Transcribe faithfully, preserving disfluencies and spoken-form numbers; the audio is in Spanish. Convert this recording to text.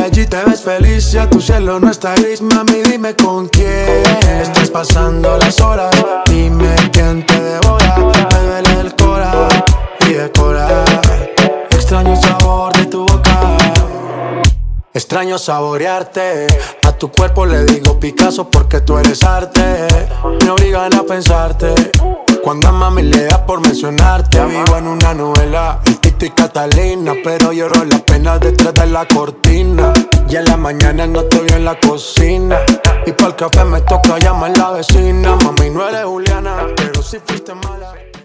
allí te ves feliz, ya tu cielo no está gris. Mami, dime con quién estás pasando las horas. Dime quién te devora. Me duele el cora y decora. Extraño el sabor de tu boca. Extraño saborearte. A tu cuerpo le digo Picasso porque tú eres arte. Me obligan a pensarte. Cuando a mami le da por mencionarte. Vivo en una novela, el Tito y Catalina, pero lloro la pena detrás de la cortina. Y en la mañana no te veo en la cocina. Y pa'l café me toca llamar la vecina. Mami, no eres Juliana, pero si fuiste mala.